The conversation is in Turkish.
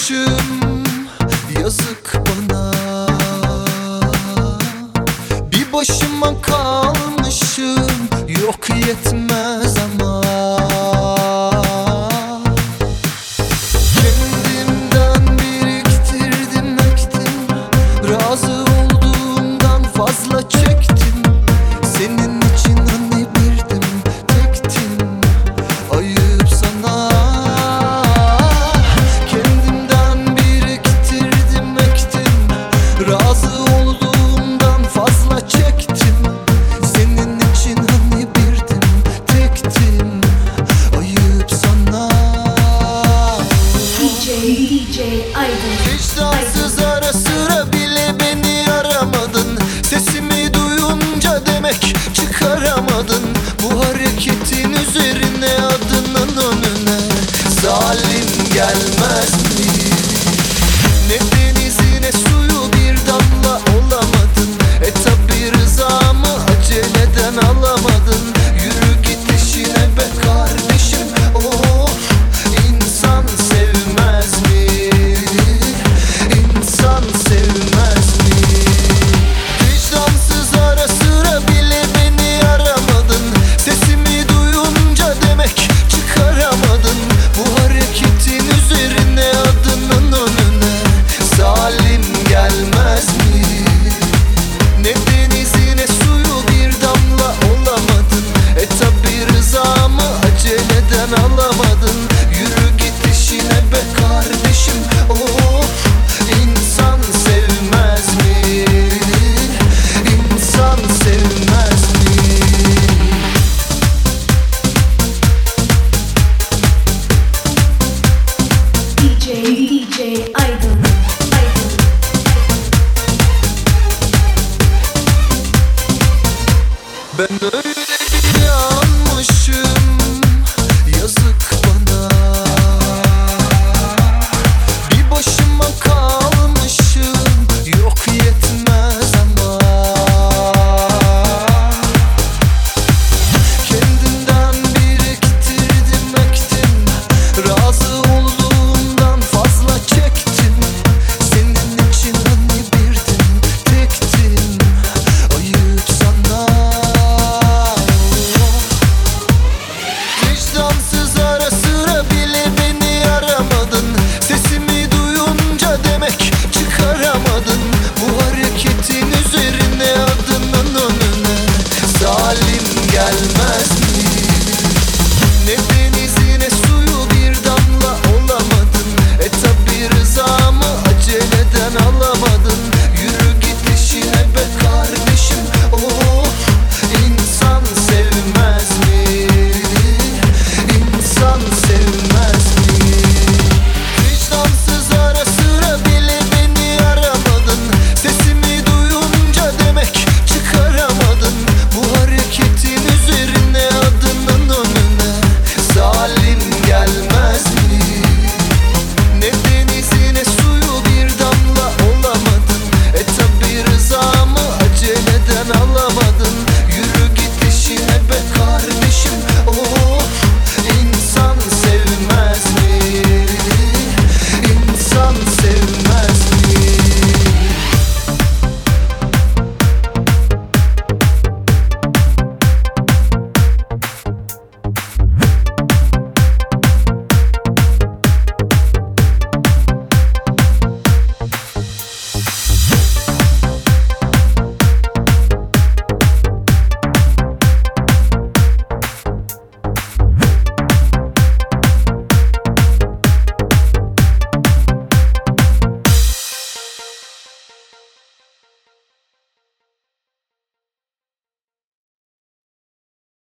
kalmışım, yazık bana. Bir başıma kalmışım, yok yetmez ama. Kendimden biriktirdim, ektim, razı olduğumdan fazla çektim. Senin için hani birdim, tektim, ayıp sana. Kendimden biriktirdim, ektim, razı olduğumdan fazla çektim. Senin için hani birdim, tektim, ayıp sana. DJ Aydın. Vicdansız ara sıra bile beni aramadın. Sesimi duyunca demek çıkaramadın. Bu hareketin üzerine adının önüne zalim gelmez mi? Ne denizi ne suyu bir damla olamadın. Tabi rızamı aceleden alamadın. Yürü git işine be kardeşim. Oh, insan sevmez mi? İnsan sevmez mi? Vicdansız ara sıra bile beni aramadın. Sesimi duyunca demek çıkaramadın. Bu hareketin üzerine adının önüne zalim gelmez mi? Ne denizi ne suyu bir damla olamadın. Tabi rızamı aceleden alamadın. Yürü git işine be kardeşim. Oh, insan sevmez mi? İnsan sevmez mi? DJ Aydın. Ben öyle